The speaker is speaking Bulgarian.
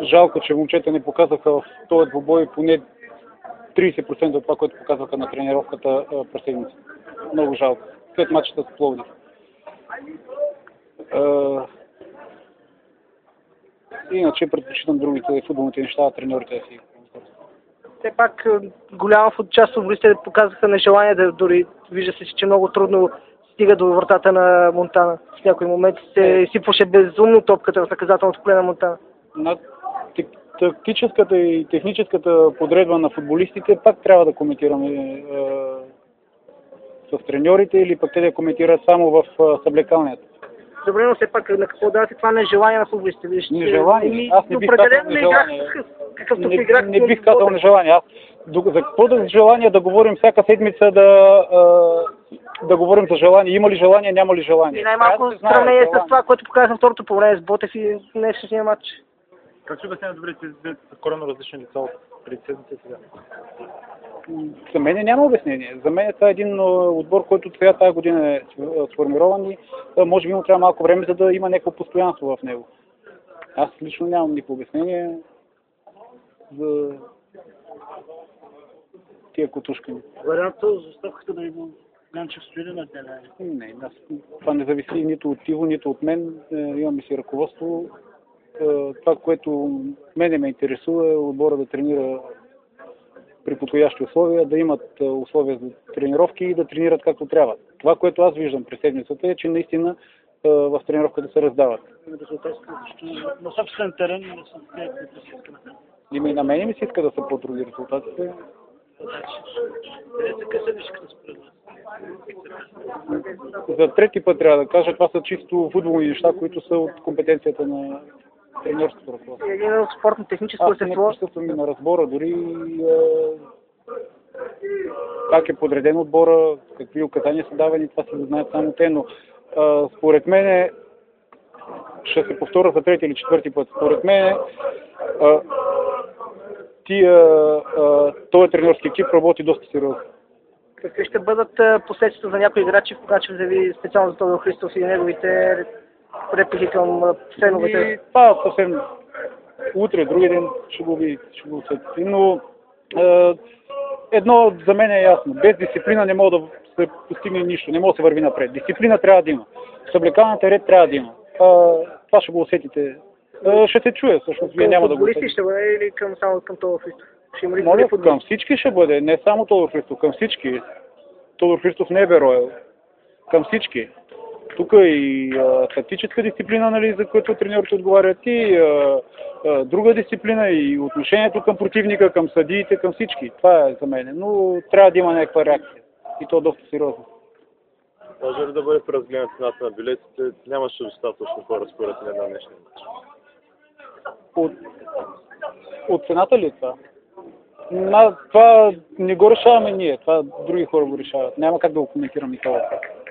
жалко, че момчета не показаха в този двубой поне 30% от това, което показваха на тренировката през седмица. Много жалко. След мачата с Пловдив. Иначе предпочитам другите футболните неща, треньорите си. Все пак голяма част от футболистите показаха нежелание, да дори вижда се, че много трудно стига до вратата на Монтана. В някои моменти се изсипваше безумно топката в наказателното поле на Монтана. На тактическата и техническата подредба на футболистите пак трябва да коментираме с треньорите или пък те да коментират само в съблекалнията. Добре, но все пак на какво давате това нежелание на футболистите? Нежелание? Аз не бих казал нежелание. Не бих казал нежелание. Аз за какво да желание да говорим всяка седмица да говорим за желание? Има ли желание, няма ли желание? И най-малко сравнение с това, което показва второто по време с Ботев и днешния матч. Как ще обясня добре, че са коренно различни лица от преди седмица сега? За мен няма обяснение. За мен това е един отбор, който сега тази година е сформирован и може би му трябва малко време, за да има някакво постоянство в него. Аз лично нямам никакво обяснение за тия котушкани. Вариантът за ставката да има Ганчев стои на деня? Не, това не зависи нито от Иво, нито от мен. Имаме си ръководство. Това, което мене ме интересува е отбора да тренира при подходящи условия, да имат условия за тренировки и да тренират както трябва. Това, което аз виждам през седмицата е, че наистина в тренировката се раздават. Резултатите, на собствен терен не са и на мен ми се иска да са по-други резултатите. За трети път трябва да кажа, това са чисто футболни неща, които са от компетенцията на треньорското ръководство. Един от спортно-техническо естество. Аз не присъствам и на разбора, дори как е подреден отбора, какви указания са давани, това се знаят само те, но според мен, ще се повторя за трети или четвърти път, според мен този треньорски екип работи доста сериозно. Какви ще бъдат последствията за някои играчи, когато ще заяви специално за Тодор Христов и неговите реплики към феновете? Това съвсем утре, други ден ще го усетите. Но едно за мен е ясно. Без дисциплина не може да се постигне нищо, не може да се върви напред. Дисциплина трябва да има. Съблекалната ред трябва да има. Това ще го усетите. Ще се чуе, всъщност. Вие няма да го усетите. Ще бъде или само към Тодор Христов? Към всички ще бъде, не само Тодор Христов, към всички. Тодор Христов не е Бероел. Към всички. Тук и тактическа дисциплина, нали, за която треньорите отговарят, и друга дисциплина, и отношението към противника, към съдиите, към всички. Това е за мен. Но трябва да има някаква реакция. И то доста сериозно. Може ли да бъде преразгледана цената на билетите? Нямаше достатъчно хора според мен на днешния мач. От цената ли е това? Това не го решаваме ние. Това други хора го решават. Няма как да го коментирам и това.